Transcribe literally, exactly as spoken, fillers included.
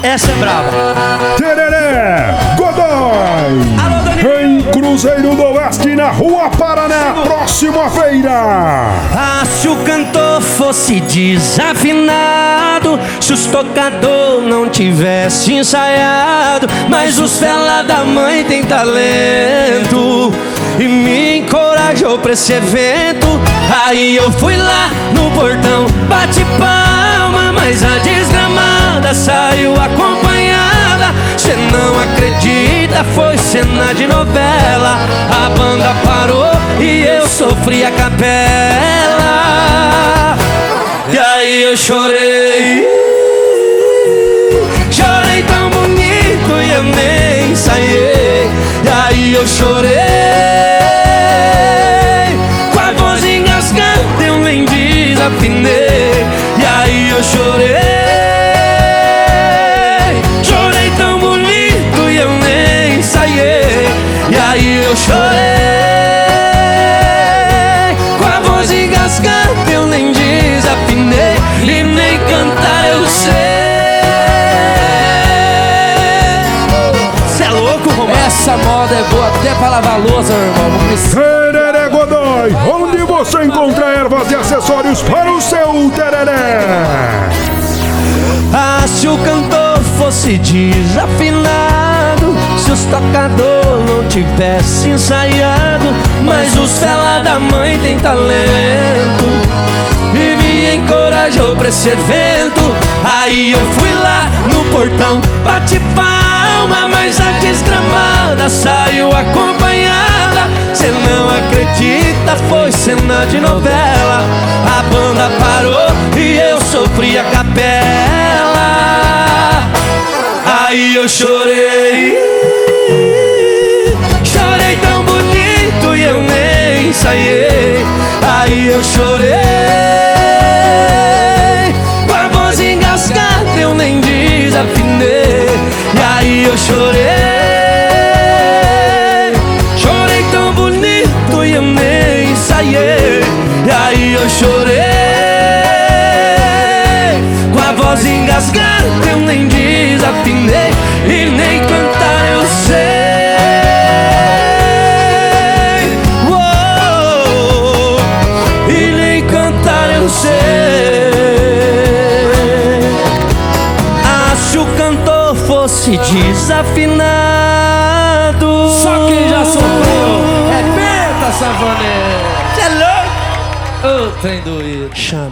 Essa é brava. Tereré Godoy. Alô, Dani. Em Cruzeiro do Oeste, na Rua Paraná, próxima feira. Ah, se o cantor fosse desafinado, se os tocador não tivesse ensaiado, mas os fela da mãe tem talento e me encorajou pra esse evento. Aí eu fui lá no portão, bate palma, mas a desgramada saiu acompanhada. Cê não acredita, foi cena de novela. A banda parou e eu sofri a capela. E aí eu chorei, chorei tão bonito e eu nem ensaiei. E aí eu chorei, com a voz engasgada eu nem desafinei. E aí eu chorei, chorei tão bonito e eu nem ensaiei. E aí eu chorei, com a voz engasgada eu nem desafinei. E nem cantar eu sei. Cê é louco, Romão? Essa moda é boa até pra lavar louça, meu irmão. Não precisa. Tereré Godoy, onde você encontra ervas e acessórios para o seu tereré. Ah, se o cantor fosse desafinado, se os tocador não tivesse ensaiado, mas os fela da mãe tem talento e me encorajou pra esse evento. Aí eu fui lá no portão, bate palma, mas a desgramada saiu acompanhada. Cê não acredita, foi cena de novela. A banda parou e eu sofri a capela. Aí eu chorei, chorei tão bonito e eu nem ensaiei. Aí eu chorei, com a voz engasgada eu nem desafinei. E aí eu chorei, chorei tão bonito e eu nem ensaiei. E aí eu chorei, com a voz engasgada eu nem desafinei. E nem cantar eu sei. Uou, e nem cantar eu sei. Ah, se o cantor fosse desafinado, Só quem já sofreu é penta, Savanê. cê é louco? Ô, trem doído. Chama.